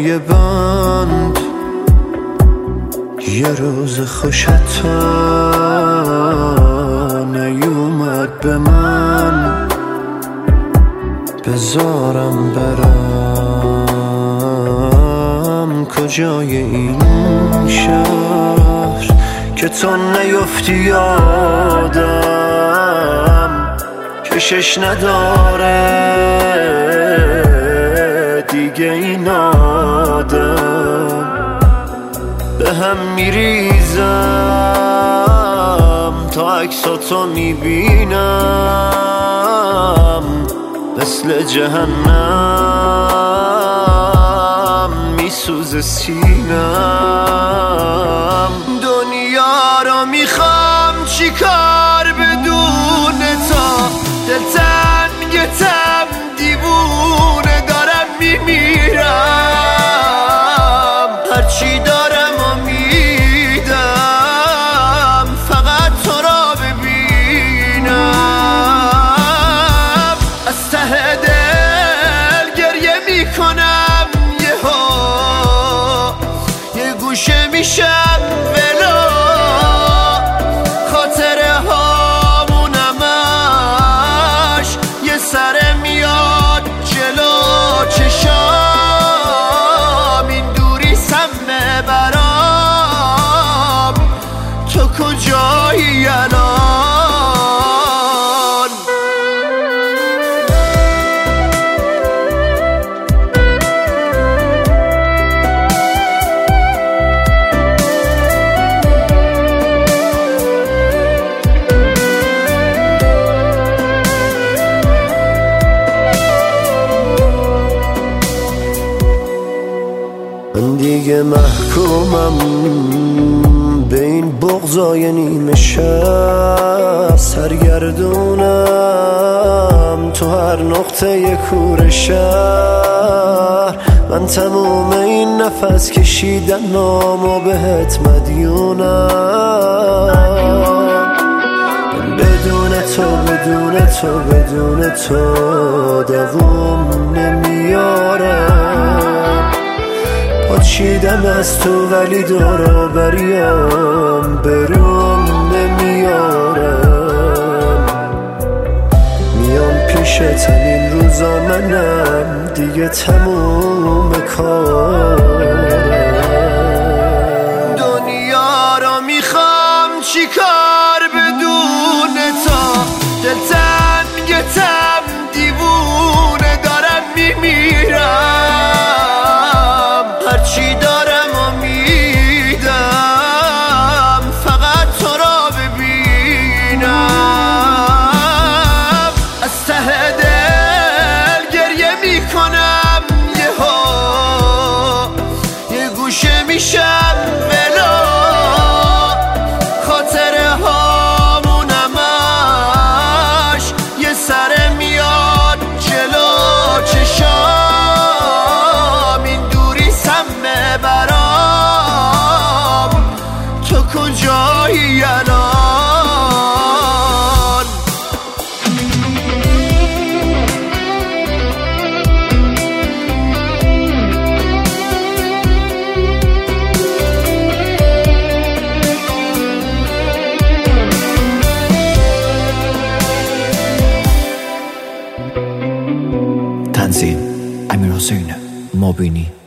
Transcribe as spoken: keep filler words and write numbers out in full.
پای بند یه روز خوشت نیومد به من، بذارم برم کجای این شهر که تو نیفتی یادم، کشش نداره دیگه این آدم. به هم میریزم تا عکساتو میبینم، مثل جهنم میسوزه سینم. دنیا رو میخوام چی کار بدون تا، دلتنگ تم دیوونه دارم میمیرم، هرچی دارم و میدم فقط تو را ببینم. از ته دل گریه میکنم یهو، یه گوشه میشم ولو، خاطره هامونمش یه سره میاد جلو چشام، این دوری سمه برام، تو کجایی الان؟ من دیگه محکومم به این بغضای نیمه شب، سرگردونم تو هر نقطه کوره شهر. من تموم این نفس کشیدن نامو بهت مدیونم، بدون تو بدون تو بدون تو دوام نمیارم. پاچیدم از تو ولی دورو بریام بروم نمیارم. میام پیشت همین روزا منم دیگه تموم کارم. دنیا رو میخوام چی کار بدون تا، دلتنگ تم دیوونه دارم میمیرم، هرچی دارم و میدم فقط تو را ببینم. از ته دل گریه میکنم یهو، یه گوشه میشم ولو، خاطره هامونمش یه سره میاد جلو چشام، این دوری سمه برام، تو کجایی الان؟ تنظیم: امیر حسین مابینی.